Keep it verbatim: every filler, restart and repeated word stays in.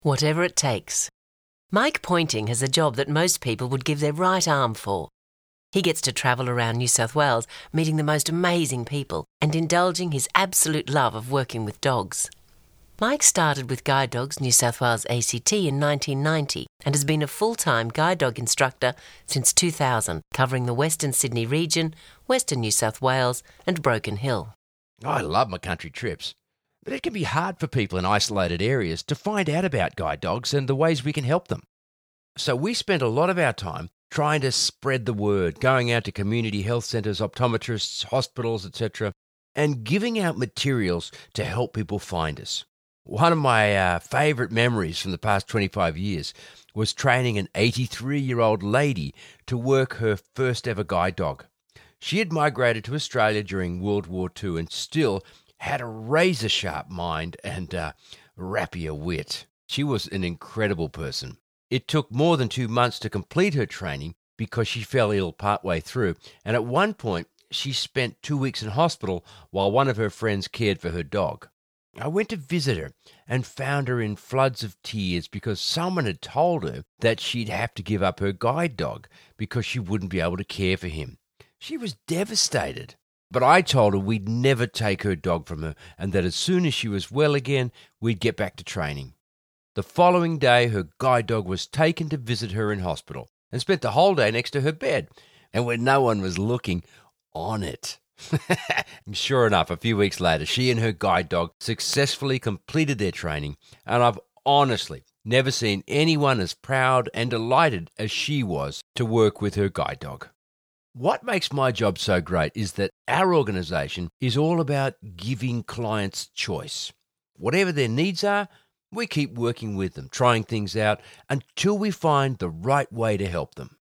Whatever it takes. Mike Pointing has a job that most people would give their right arm for. He gets to travel around New South Wales, meeting the most amazing people and indulging his absolute love of working with dogs. Mike started with Guide Dogs New South Wales A C T in nineteen ninety and has been a full-time guide dog instructor since two thousand, covering the Western Sydney region, Western New South Wales and Broken Hill. I love my country trips, but it can be hard for people in isolated areas to find out about guide dogs and the ways we can help them. So we spent a lot of our time trying to spread the word, going out to community health centres, optometrists, hospitals, et cetera, and giving out materials to help people find us. One of my uh, favourite memories from the past twenty-five years was training an eighty-three-year-old lady to work her first ever guide dog. She had migrated to Australia during World War Two and still had a razor-sharp mind and uh, rapier wit. She was an incredible person. It took more than two months to complete her training because she fell ill partway through, and at one point she spent two weeks in hospital while one of her friends cared for her dog. I went to visit her and found her in floods of tears because someone had told her that she'd have to give up her guide dog because she wouldn't be able to care for him. She was devastated. But I told her we'd never take her dog from her and that as soon as she was well again, we'd get back to training. The following day, her guide dog was taken to visit her in hospital and spent the whole day next to her bed, and when no one was looking, on it. And sure enough, a few weeks later, she and her guide dog successfully completed their training, and I've honestly never seen anyone as proud and delighted as she was to work with her guide dog. What makes my job so great is that our organisation is all about giving clients choice. Whatever their needs are, we keep working with them, trying things out until we find the right way to help them.